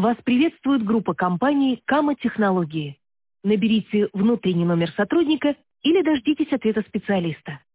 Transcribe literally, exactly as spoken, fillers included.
Вас приветствует группа компаний «Кама Технологии». Наберите внутренний номер сотрудника или дождитесь ответа специалиста.